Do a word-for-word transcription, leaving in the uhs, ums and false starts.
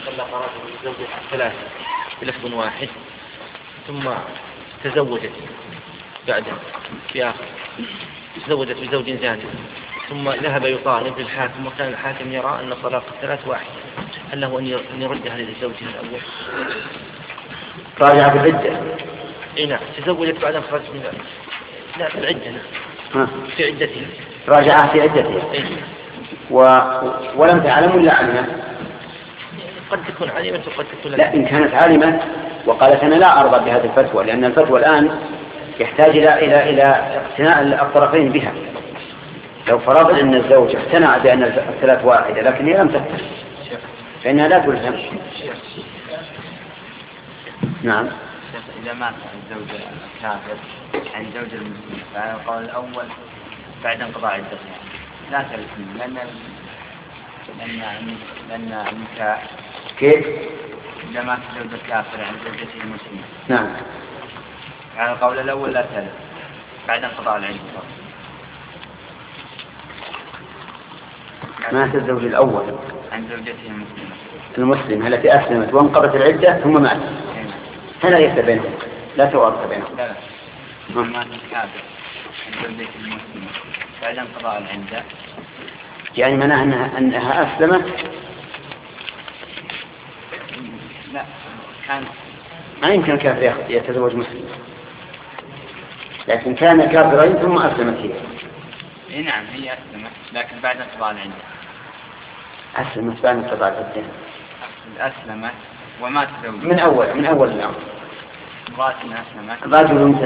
طلق رجل زوجة ثلاثة بلفظ واحد ثم تزوجت بعد في آخر تزوجت بزوج ثاني ثم ذهب يطالب للحاكم وكان الحاكم يرى أن طلاق الثلاث واحد، هل له أن يردها للزوج الأول؟ راجع في العدة. إيه نعم، تزوجت بعد خرج من لا في العدة نعم. في عدتها راجعها في عدتها. إيه؟ و... ولم تعلم ولا علمت؟ قد تكون عالمة وقد تكون لا. إن كانت عالمة وقالت أنا لا أرضى بهذه الفتوى، لأن الفتوى الآن يحتاج إلى إلى إلى اقتناع الطرفين بها. لو فرضنا أن الزوج اقتنع بأن الثلاث واحدة لكن هي لم تقتنع فإنها لا تلزم. نعم. إذا مات الزوج الكافر عن زوج المسلم فعلى القول الأول بعد انقضاء عدتها لا تلزم، لأن لأن لأن النكاح كيف؟ إذا مات الزوج الكافر عن زوجته المسلمة نعم على القول الأول لا تلزم بعد انقضاء العدة. مات الزوج الأول عن زوجته المسلمة المسلمة التي أسلمت وانقضت العدة ثم مات، هذا ليس بينهم، لا توارث بينهم. لا لا مات الكافر عن زوجته المسلمة بعد انقضاء العدة، يعني معناها أنها, أنها أسلمت. لا كان ما يمكن الكافر يتزوج مسلم، لكن كان كافرين ثم أسلمت هي. إيه نعم هي أسلمت لكن بعد انقضاء العدة. أسلمت بعد انقضاء العدة. أسلمت ومات زوجها من أول من أول الأمر. امرأة أسلمت رجل